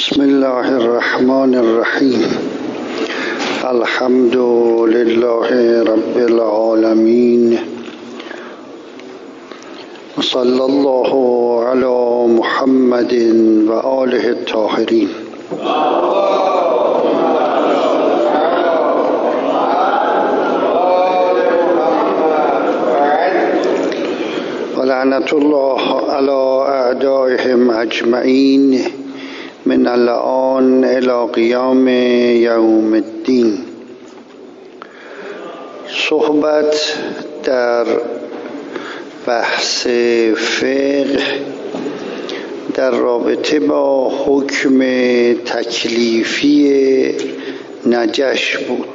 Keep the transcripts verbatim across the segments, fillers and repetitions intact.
بسم الله الرحمن الرحیم. الحمد لله رب العالمین و صلی الله علی محمد و آله الطاهرین. و لعنت الله علی اعدائهم اجمعین من الآن الی قیام یوم الدین. صحبت در بحث فقه در رابطه با حکم تکلیفی نجش بود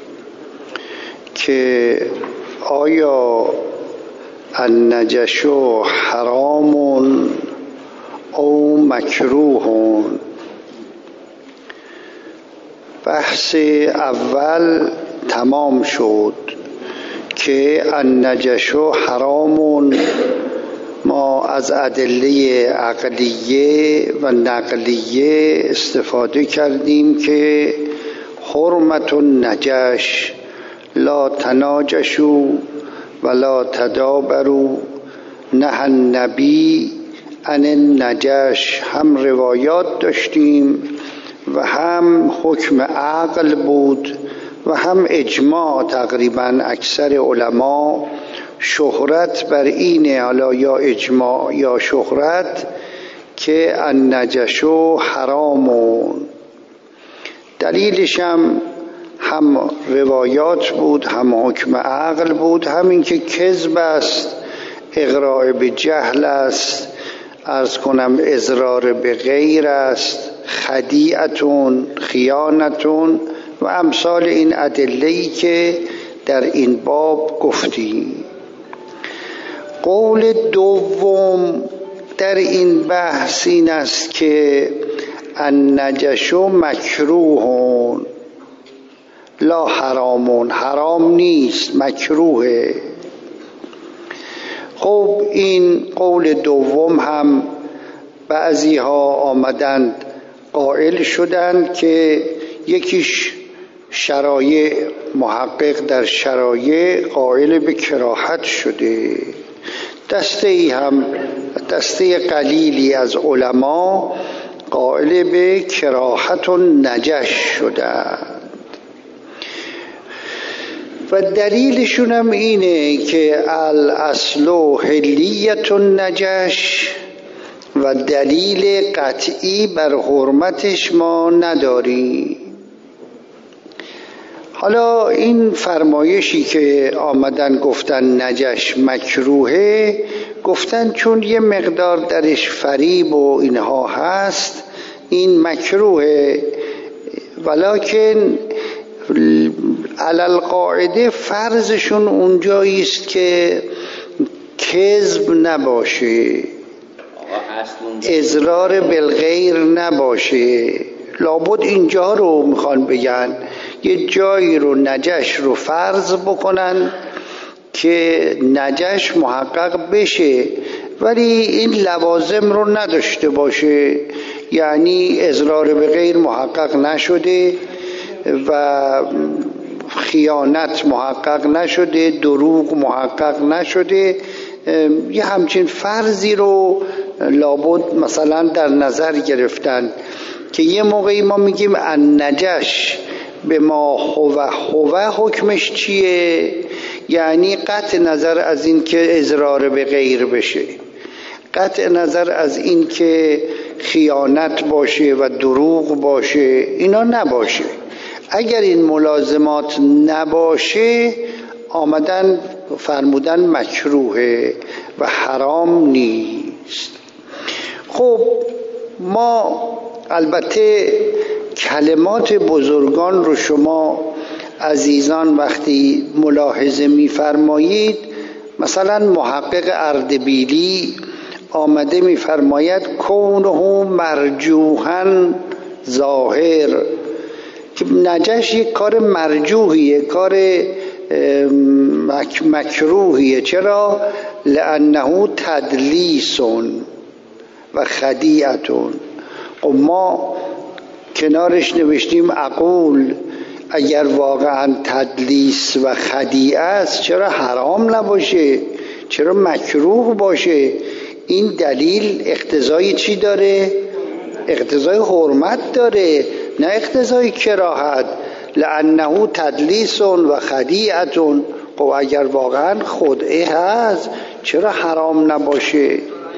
که آیا النجش حرام او مکروه. بحث اول تمام شد که النجش حرام. ما از ادله عقلیه و نقلیه استفاده کردیم که حرمت النجش لا تناجشوا ولا تدابروا نهى النبی عن النجش. هم روایات داشتیم و هم حکم عقل بود و هم اجماع تقریبا اکثر علما. شهرت بر اینه، حالا یا اجماع یا شهرت، که النجش حرامون. دلیلش هم هم روایات بود، هم حکم عقل بود. همین که کذب است، اقراء به جهل است، عرض کنم اضرار به غیر است، خدیعتون، خیانتون و امثال این ادله‌ای که در این باب گفتیم. قول دوم در این بحث این است که النجش مکروه لا حرامون. حرام نیست، مکروهه. خب این قول دوم هم بعضی ها آمدند قائل شدند که یکیش شرایع، محقق در شرایع قائل به کراهت شده. دسته ای هم دسته قلیلی از علما قائل به کراهت و نجش شدند و دلیلشون هم اینه که الاصل حلیت النجش و دلیل قطعی بر حرمتش ما نداریم. حالا این فرمایشی که آمدن گفتن نجش مکروهه، گفتن چون یه مقدار درش فریب و اینها هست این مکروهه، ولکن علل قاعده فرضشون اونجایی است که کذب نباشه، اضرار بالغیر نباشه. لابد اینجا رو میخوان بگن، یه جایی رو نجش رو فرض بکنن که نجش محقق بشه ولی این لوازم رو نداشته باشه، یعنی اضرار به غیر محقق نشده و خیانت محقق نشده، دروغ محقق نشده. یه همچین فرضی رو لابد مثلا در نظر گرفتن که یه موقعی ما میگیم النجش به ما هو هو حکمش چیه؟ یعنی قطع نظر از این که اضرار به غیر بشه، قطع نظر از این که خیانت باشه و دروغ باشه، اینا نباشه. اگر این ملازمات نباشه آمدن فرمودن مکروهه و حرام نیست. خب ما البته کلمات بزرگان رو شما عزیزان وقتی ملاحظه می‌فرمایید، مثلا محقق اردبیلی آمده می‌فرماید کونه مرجوحاً ظاهر، که نجش یک کار مرجوحیه، کار مکروهیه. چرا؟ لانه تدلیسون و خدیعتون. و ما کنارش نوشتیم عقول اگر واقعا تدلیس و خدیعه است چرا حرام نباشه، چرا مکروه باشه؟ این دلیل اقتضای چی داره؟ اقتضای حرمت داره، نه اقتضای کراهت. لانه تدلیس و خدیعه. خب اگر واقعا خدعه هست چرا حرام نباشه؟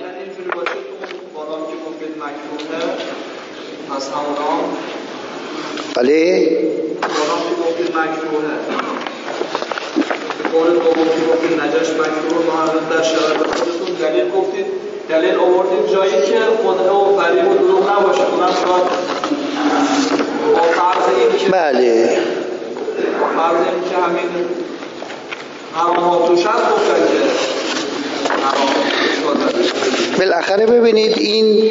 بله قول دوم که گفتید نجاش مکروه محرم در شرایط خودتون دلیل گفتید، دلیل آوردید جایی که خدعه و فریب و دروغ نباشه، اونم شاید با فرض این که بله فرض این که همین حرامات توش هست گفتن که بالاخره ببینید این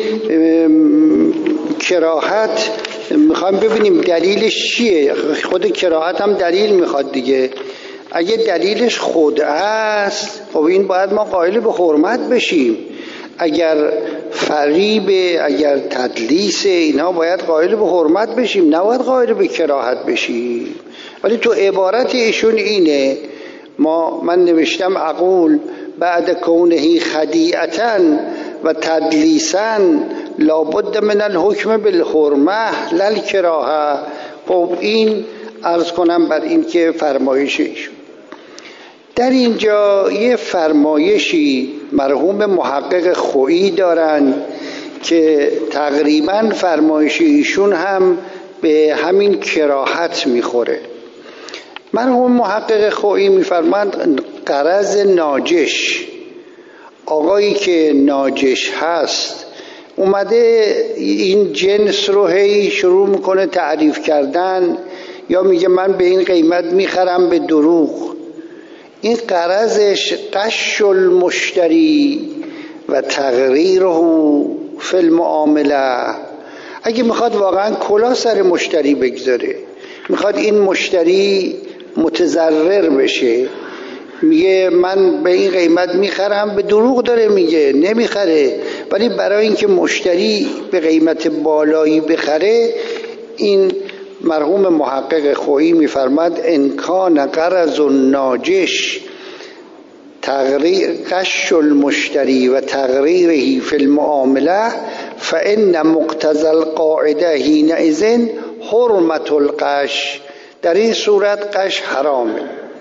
کراهت میخوایم ببینیم دلیلش چیه. خود کراهت هم دلیل میخواد دیگه. اگه دلیلش خدعه است خب این باید ما قائل به حرمت بشیم. اگر فریب، اگر تدلیس، اینا باید قائل به حرمت بشیم، نباید قائل به کراهت بشیم. ولی تو عبارت ایشون اینه، ما من نوشتم عقول بعد کونه خدیعتا و تدلیسا لابد من الحکم بالحرمه للکراهه. خب این عرض کنم بر این که فرمایش ایشون در اینجا یه فرمایشی مرحوم محقق خویی دارن که تقریبا فرمایش ایشون هم به همین کراهت میخوره. مرحوم محقق خویی میفرماند غرض ناجش، آقایی که ناجش هست اومده این جنس رو هی شروع میکنه تعریف کردن، یا میگه من به این قیمت میخرم به دروغ. این غرضش قش المشتری و تغریره فی المعامله. اگه میخواد واقعا کلا سر مشتری بگذاره، میخواد این مشتری متضرر بشه، میگه من به این قیمت میخرم، به دروغ داره میگه، نمیخره، ولی برای اینکه مشتری به قیمت بالایی بخره، این مرحوم محقق خویی میفرماد انکان غرض ناجش تغییر قش المشتری و تغییره فی المعامله فان مقتضى القاعده حینئذ حرمت القش. در این صورت قش حرامه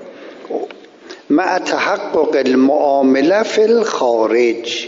مع تحقق المعامله فی الخارج.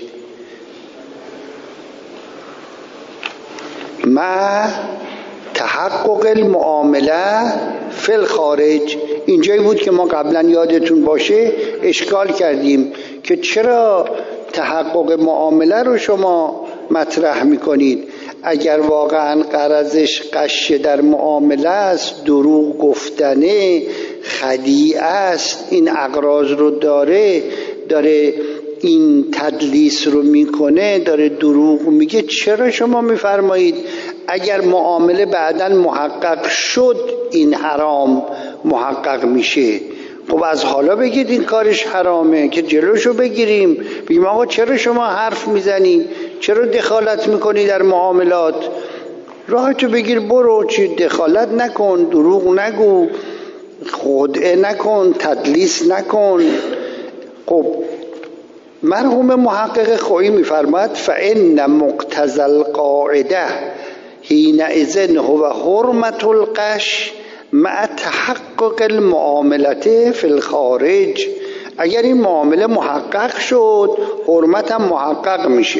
مع تحقق المعامله فی الخارج. اینجایی بود که ما قبلا یادتون باشه اشکال کردیم که چرا تحقق معامله رو شما مطرح میکنید؟ اگر واقعا غرضش قش در معامله است، دروغ گفتنه، خدیعه است، این اغراض رو داره، داره این تدلیس رو میکنه، داره دروغ میگه، چرا شما میفرمایید اگر معامله بعداً محقق شد این حرام محقق میشه؟ خب از حالا بگید این کارش حرامه که جلوشو بگیریم. بگیم آقا چرا شما حرف میزنی؟ چرا دخالت میکنی در معاملات؟ راحتو بگیر برو، چی دخالت نکن، دروغ نگو، خدعه نکن، تدلیس نکن. خب مرحوم محقق خویی میفرماد فان مقتضى القاعده حینئذ هو حرمت القش مع تحقق المعامله فی الخارج. اگر این معامله محقق شد حرمت هم محقق میشه.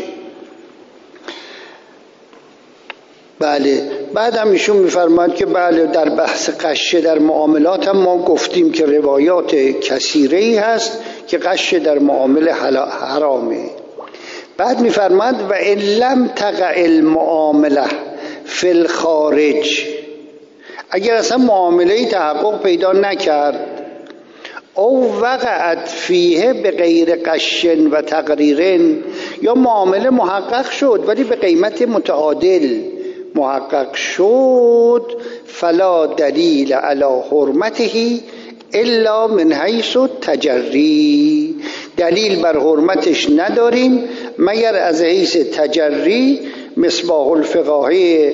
بله بعد هم ایشون میفرماد که بله در بحث قش در معاملات هم ما گفتیم که روایات کثیره‌ای هست که قش در معامله حرامه. بعد میفرماد و ان لم تقع المعامله فی الخارج، اگر اصلا معامله تحقق پیدا نکرد، او وقعت فیه به غیر قش و تقریر، یا معامله محقق شد ولی به قیمت متعادل محقق شد، فلا دلیل علی حرمته الا من حیث تجری. دلیل بر حرمتش نداریم مگر از حیث تجری. مصباح الفقاهه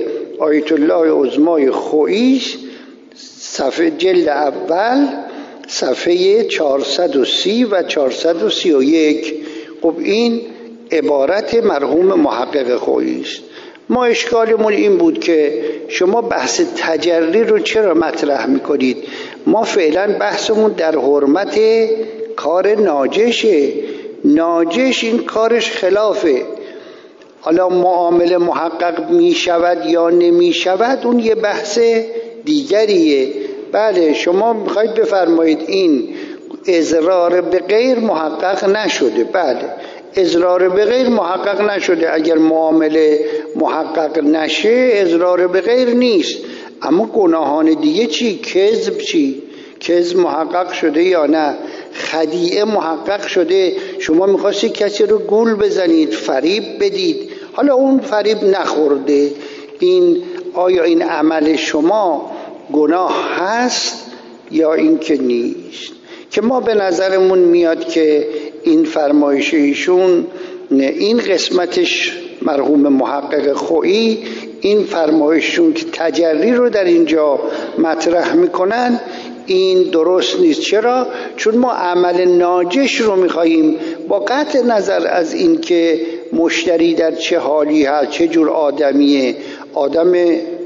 آیت الله عظمای خویی صفحه جلد اول صفحه چهارصد و سی و چهارصد و سی و یک. خب این عبارت مرحوم محقق خویی است. ما اشکالمون این بود که شما بحث تجری رو چرا مطرح میکنید؟ ما فعلا بحثمون در حرمت کار ناجشه. ناجش این کارش خلافه. حالا معامله محقق می شود یا نمی شود اون یه بحث دیگریه. بله شما میخواید بفرمایید این اضرار به غیر محقق نشده. بله اضرار به غیر محقق نشده. اگر معامله محقق نشه اضرار به غیر نیست. اما گناهان دیگه چی؟ کذب چی؟ کذب محقق شده یا نه؟ خدیعه محقق شده. شما میخواستی کسی رو گول بزنید، فریب بدید، حالا اون فریب نخورده، این آیا این عمل شما گناه هست یا این که نیست؟ که ما به نظرمون میاد که این فرمایش ایشون، این قسمتش مرحوم محقق خویی، این فرمایششون که تجری رو در اینجا مطرح میکنن این درست نیست. چرا؟ چون ما عمل ناجش رو میخواییم با قطع نظر از این که مشتری در چه حالی هست، چه جور آدمیه، آدم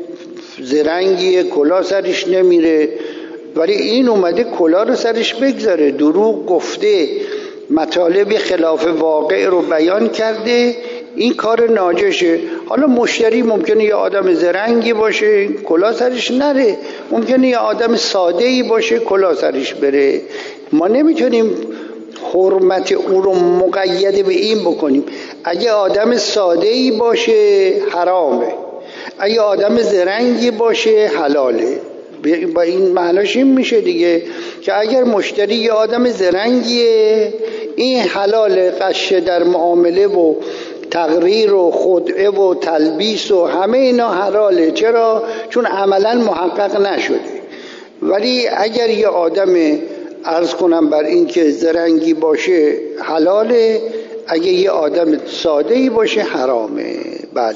زرنگیه، کلاه سرش نمیره، ولی این اومده کلاه رو سرش بگذاره، دروغ گفته، مطالب خلاف واقع رو بیان کرده، این کار ناجشه. حالا مشتری ممکنه یه آدم زرنگی باشه کلاه سرش نره، ممکنه یه آدم ساده‌ای باشه کلاه سرش بره. ما نمیتونیم حرمت او رو مقید به این بکنیم. اگه آدم ساده‌ای باشه حرامه، اگه آدم زرنگی باشه حلاله. با این معناش این میشه دیگه که اگر مشتری یه آدم زرنگیه این حلاله، قشه در معامله و تقریر و خدعه و تلبیس و همه اینا حلاله. چرا؟ چون عملا محقق نشده. ولی اگر یه آدم عرض کنم بر این که زرنگی باشه حلاله، اگه یه آدم ساده‌ای باشه حرامه. بله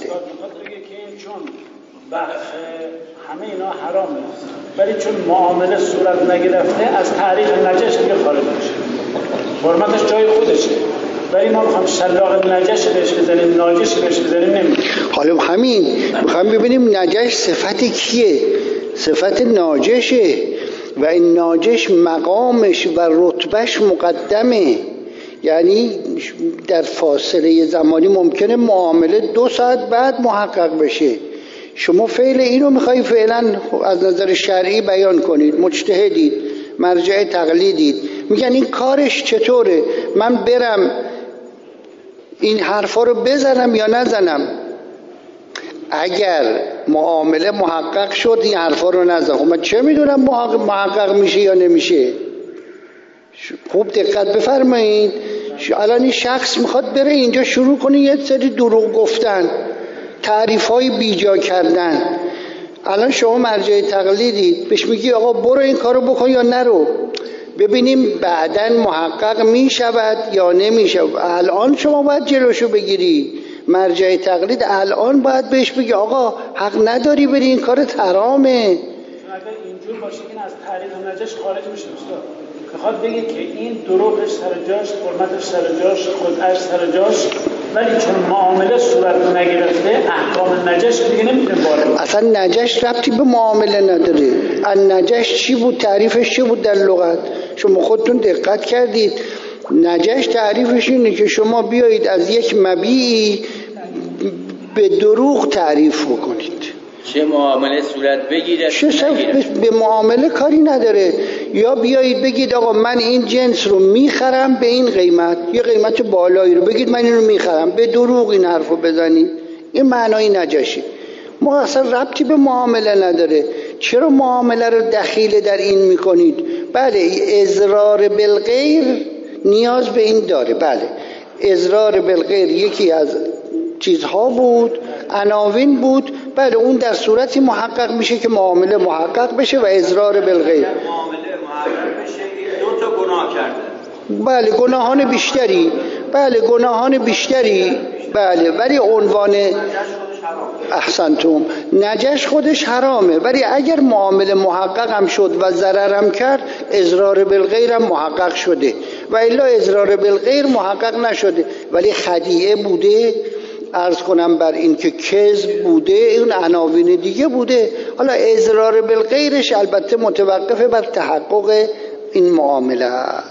همه اینا حرامه، ولی چون معامله صورت نگرفته از تعریف نجش دیگه خارج میشه، حرمتش جای خودشه. ولی ما میخوام شلاق نجش بهش بزنیم، ناجش بهش بزنیم نمیشه. حالا همین میخوام ببینیم نجش صفت کیه؟ صفت ناجشه و این ناجش مقامش و رتبهش مقدمه. یعنی در فاصله زمانی ممکنه معامله دو ساعت بعد محقق بشه. شما فعل اینو میخوایی فعلا از نظر شرعی بیان کنید، مجتهدید، مرجع تقلیدید، میگن این کارش چطوره، من برم این حرفا رو بزنم یا نزنم؟ اگر معامله محقق شد این حرفا رو نزن، خب من چه میدونم محقق میشه یا نمیشه؟ خوب دقت بفرمایید. الان این شخص میخواد بره اینجا شروع کنه یه سری دروغ گفتن، تعریف های بیجا کردن. الان شما مرجع تقلیدید، بهش میگی آقا برو این کارو بکن یا نرو، ببینیم بعداً محقق میشود یا نمیشود. الان شما باید جلوشو بگیری. مرجع تقلید الان باید بهش بگی آقا حق نداری بری، این کارت حرامه. اگر اینجور باشه این از تعریف نجش خارج میشه. میخواد بگه که این دروغش سر جاش، حرمتش سر جاش، خودش سر جاش، ولی چون معامله صورت نگرفته احکام نجش دیگه نمیتونه وارد. اصلا نجش ربطی به معامله نداره. النجش چی بود؟ تعریفش چی بود در لغت؟ شما خودتون دقت کردید؟ نجش تعریفش اینه که شما بیایید از یک مبیعی به دروغ تعریف بکنید. چه معامله صورت بگیره چه به معامله کاری نداره. یا بیایید بگید آقا من این جنس رو میخرم به این قیمت، یه قیمت بالایی رو بگید من این رو میخرم، به دروغ این حرف رو بزنید. این معنای نجاشی. ما اصلا ربطی به معامله نداره. چرا معامله رو دخیل در این میکنید؟ بله اضرار بالغیر نیاز به این داره. بله اضرار بالغیر یکی از چیزها بود، عناوین بود. بله اون در صورتی محقق میشه که معامله محقق بشه و اضرار بالغیر. معامله محقق بشه دو تا گناه کرده. بله گناهان بیشتری. بله گناهان بیشتری. بله ولی عنوان احسنتم، نجش خودش حرامه، ولی اگر معامله محقق هم شد و ضرر هم کرد اضرار بالغیر هم محقق شده، و الا اضرار بالغیر محقق نشده ولی خدیعه بوده، عرض کنم بر این که کذب بوده، اون عناوین دیگه بوده. حالا اضرار بالغیرش البته متوقفه بر تحقق این معامله است.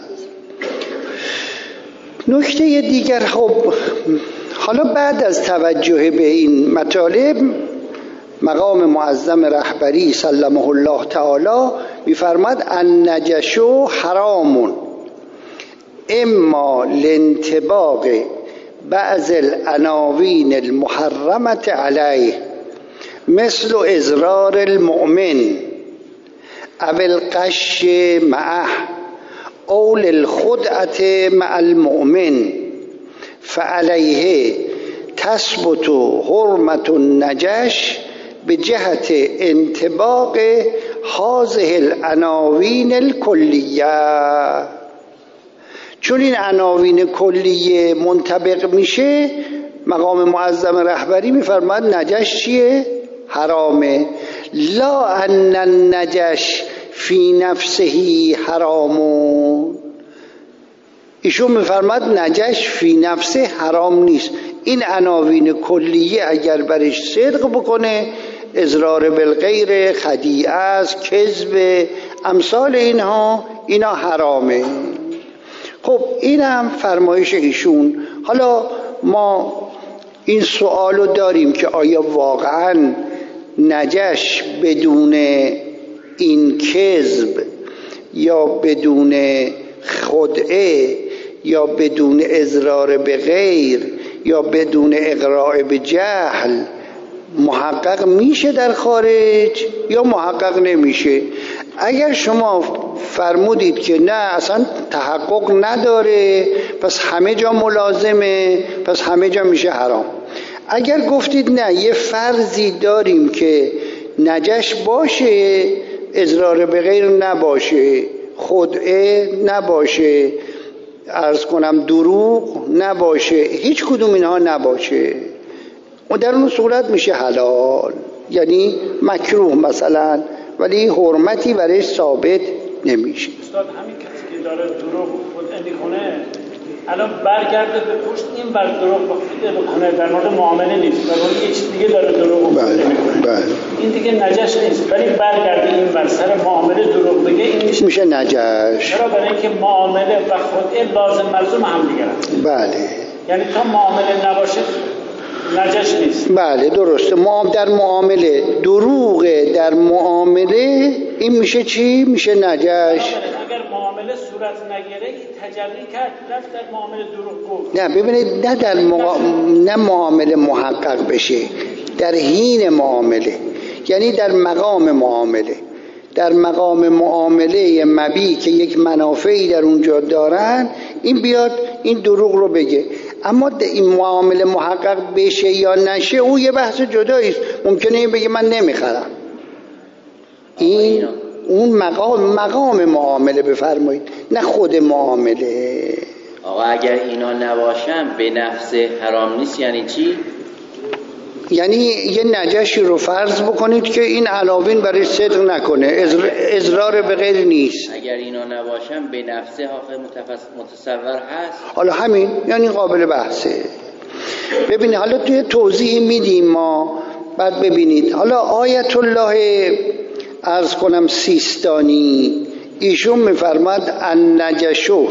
نکته دیگر، خب حالا بعد از توجه به این مطالب مقام معظم رهبری سلمه الله تعالی می‌فرماد النجش حرام اما لانطباق بعض العناوین المحرمة علیه مثل اضرار المؤمن او الغش معه او للخدعة مع المؤمن فعليه تثبت حرمة النجش به جهت انطباق هذه العناوین الکلیه. چون این عناوین کلیه منطبق میشه، مقام معظم رهبری میفرماد نجش چیه؟ حرامه. لا ان النجش فی نفسه حرامون، ایشون میفرماد نجش فی نفسه حرام نیست، این عناوین کلیه اگر برش صدق بکنه، اضرار بالغیر، خدیعه است، کذب، امثال اینها، اینا حرامه. خب این هم فرمایش ایشون. حالا ما این سوالو داریم که آیا واقعا نجش بدون این کذب یا بدون خدعه یا بدون اضرار به غیر یا بدون اقراء به جهل محقق میشه در خارج یا محقق نمیشه؟ اگر شما فرمودید که نه اصلا تحقق نداره پس همه جا ملازمه، پس همه جا میشه حرام. اگر گفتید نه یه فرضی داریم که نجش باشه، اضرار به غیر نباشه، خدعه نباشه، عرض کنم دروغ نباشه، هیچ کدوم اینها نباشه، و در اون صورت میشه حلال، یعنی مکروه مثلا، ولی حرمتی برای ثابت نمیشه. استاد همین کسی که داره دروغ خدعه میکنه الان برگرده به پشت این بر دروغ بکنه در مورد معامله نیست، در مورد یه چیز دیگه داره دروغ بله بله این دیگه نجش نیست، ولی برگرده این بر سر معامله دروغ بگه این میشه میشه نجش. چرا؟ برای اینکه معامله و خدعه لازم ملزوم هم دیگه هست. بله، یعنی تا معامله نباشه نجش نیست. بله درسته. در معامله دروغ، در معامله این میشه چی؟ میشه نجش. اگر معامله صورت نگیره تجلی کرد رفت در معامله دروغ گفت. نه ببینید، نه در مقا... نه معامله محقق بشه، در حین معامله، یعنی در مقام معامله، در مقام معامله مبی که یک منافعی در اونجا دارن، این بیاد این دروغ رو بگه. اما این معامله محقق بشه یا نشه او یه بحث جداییست. ممکنه این بگه من نمیخرم، این اون مقام مقام معامله بفرمایید، نه خود معامله. آقا اگر اینا نباشن به نفس حرام نیست یعنی چی؟ یعنی یه نجشی رو فرض بکنید که این عناوین برای صدق نکنه، اضرار به غیر نیست. اگر اینا نباشن به نفسه آخه متصور هست. حالا همین یعنی قابل بحثه. ببینید حالا توی توضیح میدیم ما، بعد ببینید. حالا آیت الله عرض کنم سیستانی ایشون میفرماد النجشو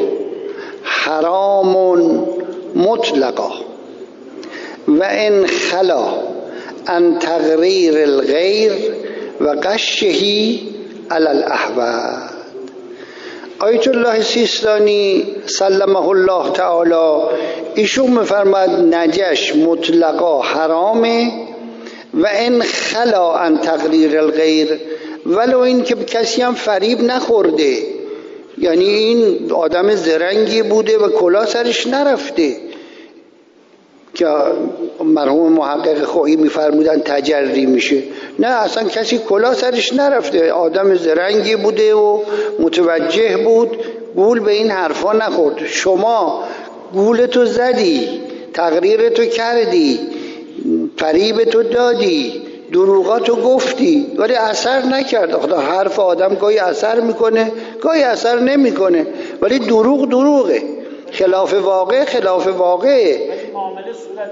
حرام مطلقا و ان خلا عن تغریر الغیر و غشهی علی الاحوال. آیت الله سیستانی سلمه الله تعالی ایشون میفرماد نجش مطلقا حرامه و ان خلا عن تغریر الغیر، ولو این که کسی هم فریب نخورده، یعنی این آدم زرنگی بوده و کلا سرش نرفته، که مرحوم محقق خواهی میفرمودن تجری میشه. نه اصلا کسی کلا سرش نرفته، آدم زرنگی بوده و متوجه بود، گول به این حرفا نخورد. شما گولتو زدی، تقریرتو کردی، فریب تو دادی، دروغاتو گفتی، ولی اثر نکرد. خدا حرف آدم گاهی اثر میکنه گاهی اثر نمیکنه، ولی دروغ دروغه، خلاف واقع خلاف واقعه. معامله صورت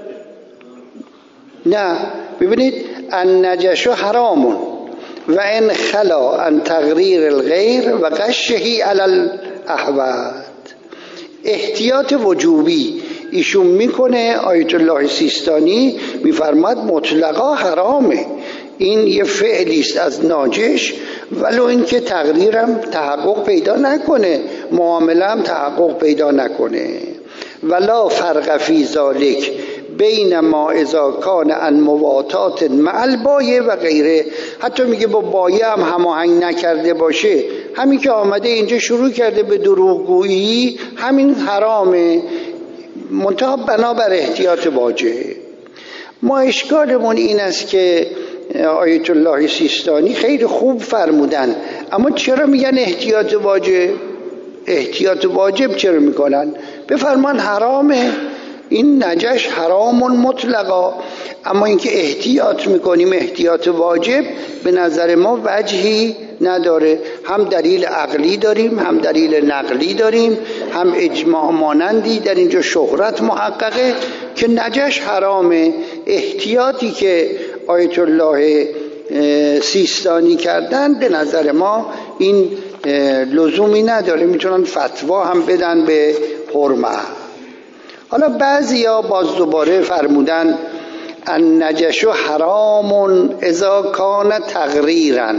نه ببینید، النجش حرامون و ان خلا عن تقریر الغیر و غشه علی الاحواد. احتیاط وجوبی ایشون میکنه، آیت الله سیستانی میفرماد مطلقا حرامه، این یه فعلی است از ناجش، ولو اینکه تقریرم تحقق پیدا نکنه، معامله هم تحقق پیدا نکنه. ولا فرق فی ذالک بین ما اذا کان عن مواتات مع البایع و غیره. حتی میگه با بایع هم هماهنگ نکرده باشه، همین که آمده اینجا شروع کرده به دروغگویی، همین حرامه، منتها بنابر احتیاط واجب. ما اشکالمون این است که آیت الله سیستانی خیلی خوب فرمودن، اما چرا میگن احتیاط واجب؟ احتیاط واجب چرا میکنن؟ بفرمان حرامه، این نجش حرامون مطلقا، اما اینکه احتیاط میکنیم احتیاط واجب به نظر ما وجهی نداره. هم دلیل عقلی داریم، هم دلیل نقلی داریم، هم اجماع مانندی در اینجا شهرت محققه که نجش حرامه. احتیاطی که آیت الله سیستانی کردن به نظر ما این لزومی نداره، میتونن فتوا هم بدن به حرمت. حالا بعضیا باز دوباره فرمودن النجش حرام اذا کان تقریرا.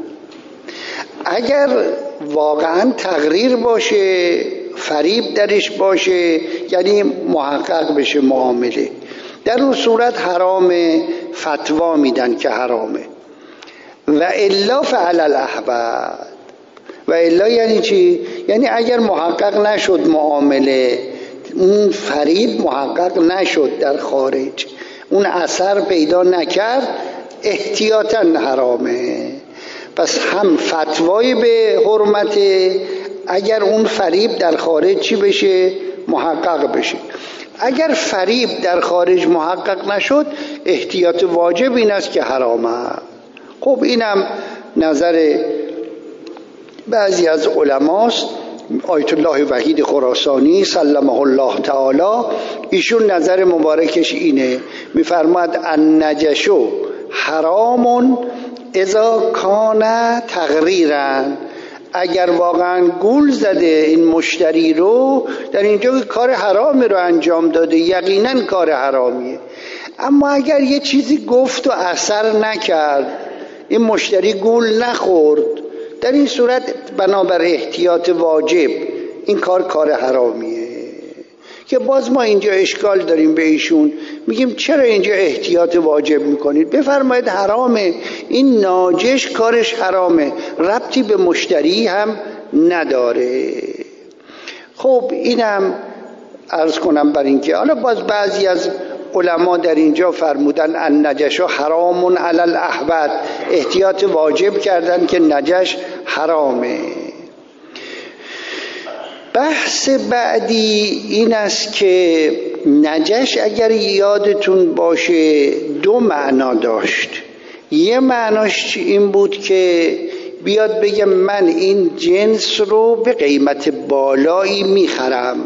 اگر واقعا تقریر باشه، فریب درش باشه، یعنی محقق بشه معامله، در اون صورت حرامه، فتوا میدن که حرامه. و الا فعل الاحواد. و الا یعنی چی؟ یعنی اگر محقق نشد معامله، اون فریب محقق نشد در خارج، اون اثر پیدا نکرد، احتیاطاً حرامه. پس هم فتوای به حرمت اگر اون فریب در خارج چی بشه؟ محقق بشه. اگر فریب در خارج محقق نشد، احتیاط واجب این است که حرامه. خب اینم نظر بعضی از علماست. آیت الله وحید خراسانی سلمه الله تعالی، ایشون نظر مبارکش اینه، میفرماد النجش حرام اذا کان تقریرا. اگر واقعا گول زده این مشتری رو، در اینجا کار حرامی رو انجام داده، یقینا کار حرامیه. اما اگر یه چیزی گفت و اثر نکرد، این مشتری گول نخورد، در این صورت بنابر احتیاط واجب این کار کار حرامیه. که باز ما اینجا اشکال داریم به ایشون، میگیم چرا اینجا احتیاط واجب میکنید؟ بفرمایید حرامه، این ناجش کارش حرامه، ربطی به مشتری هم نداره. خب اینم عرض کنم بر این که حالا باز بعضی از علما در اینجا فرمودن النجش حرام علی الاحواد، احتیاط واجب کردن که نجش حرامه. بحث بعدی این است که نجش اگر یادتون باشه دو معنا داشت. یه معناش این بود که بیاد بگه من این جنس رو به قیمت بالایی میخرم،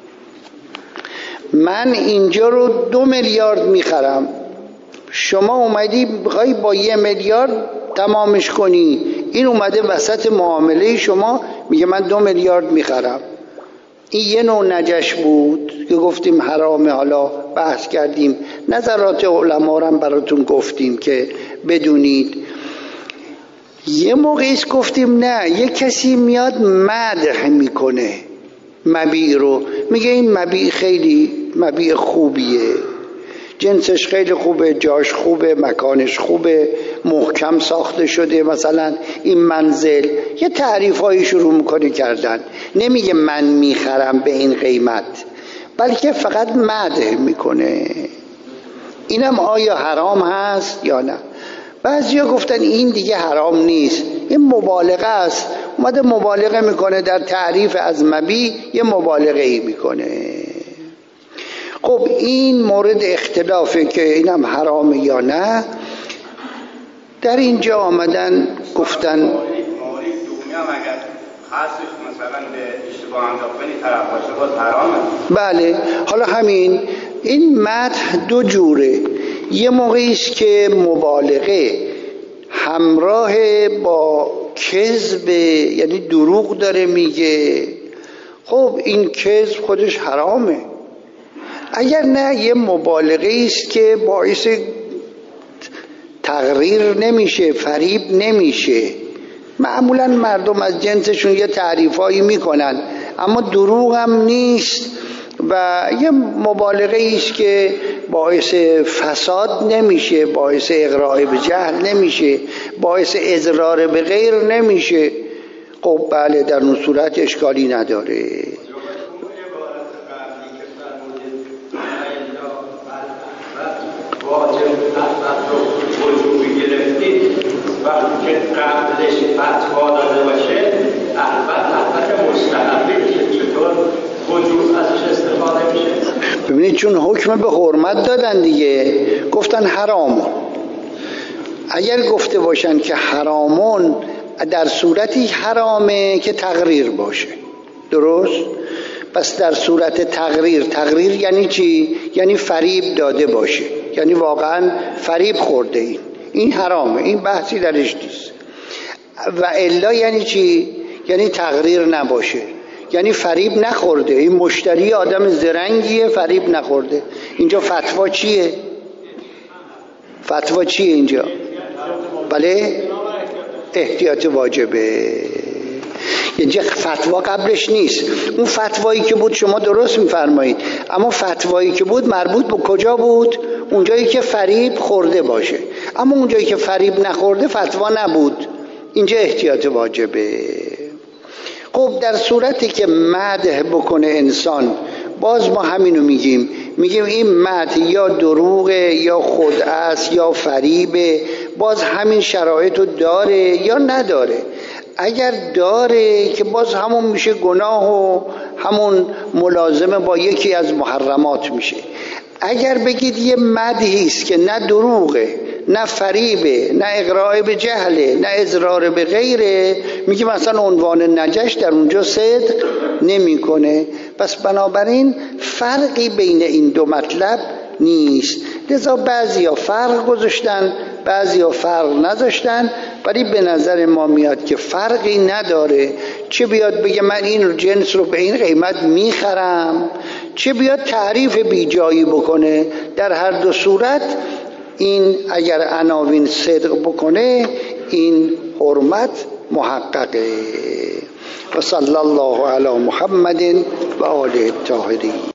من اینجا رو دو میلیارد میخرم، شما اومدی بخوای با یه میلیارد تمامش کنی، این اومده وسط معامله شما میگه من دو میلیارد میخرم. این یه نوع نجش بود که گفتیم حرامه. حالا بحث کردیم، نظرات علما رو هم براتون گفتیم که بدونید. یه موقعیست گفتیم نه، یه کسی میاد مدح میکنه مبیع رو، میگه این مبیع خیلی مبیع خوبیه، جنسش خیلی خوبه، جاش خوبه، مکانش خوبه، محکم ساخته شده، مثلا این منزل، یه تعریف هایی شروع میکنه کردن. نمیگه من میخرم به این قیمت، بلکه فقط مدح میکنه. اینم آیا حرام هست یا نه؟ بعضیا گفتن این دیگه حرام نیست، این مبالغه است، اومده مبالغه میکنه در تعریف از مبیع، یه مبالغه ای میکنه. خب این مورد اختلافه که اینم حرامه یا نه. در اینجا آمدن گفتن موارد دومی هم اگر خاصش مثلا به اشتباه انداختنی طرف باشه باز حرامه. بله، حالا همین این مدح دو جوره. یه موقعی است که مبالغه همراه با کذب، یعنی دروغ داره میگه، خب این کذب خودش حرامه. اگر نه یه مبالغه است که باعث تغییر نمیشه، فریب نمیشه. معمولا مردم از جنسشون یه تعریفایی میکنن اما دروغ هم نیست و یه مبالغه است که باعث فساد نمیشه، باعث اغراء به جهل نمیشه، باعث اضرار به غیر نمیشه. خب بله، در اون صورت اشکالی نداره. وقتی که قبلش فتوا داده باشه البته البته مستحبه میشه، چطور وجوب ازش استفاده میشه؟ ببینید چون حکم به حرمت دادن دیگه، گفتن حرام. اگر گفته باشن که حرامون، در صورتی حرامه که تقریر باشه، درست؟ پس در صورت تقریر، تقریر یعنی چی؟ یعنی فریب داده باشه، یعنی واقعا فریب خورده این این حرامه، این بحثی درش نیست. و الا یعنی چی؟ یعنی تقریر نباشه، یعنی فریب نخورده، این مشتری آدم زرنگیه، فریب نخورده. اینجا فتوا چیه؟ فتوا چیه اینجا؟ بله؟ احتیاط واجبه. اینجا فتوا قبلش نیست. اون فتوایی که بود شما درست میفرمایید، اما فتوایی که بود مربوط به کجا بود؟ اونجایی که فریب خورده باشه. اما اونجایی که فریب نخورده فتوا نبود. اینجا احتیاط واجبه. خب در صورتی که مدح بکنه انسان، باز ما همینو میگیم، میگیم این مدح یا دروغه یا خدعه یا فریبه، باز همین شرایطو داره یا نداره. اگر داره که باز همون میشه گناه و همون ملازمه با یکی از محرمات میشه. اگر بگید یه مدحی است که نه دروغه نه فریبه نه اغراء به جهله نه اضرار به غیره، میگه مثلا عنوان نجش در اونجا صدق نمیکنه. پس بنابراین فرقی بین این دو مطلب نیست. لذا بعضیا فرق گذاشتن، بعضیا فرق نذاشتن، ولی به نظر ما میاد که فرقی نداره. چه بیاد بگه من این جنس رو به این قیمت میخرم، چه بیاد تعریف بی جایی بکنه. در هر دو صورت این اگر عناوین صدق بکنه این حرمت محققه. و صلی الله علی محمد و آله الطاهرین.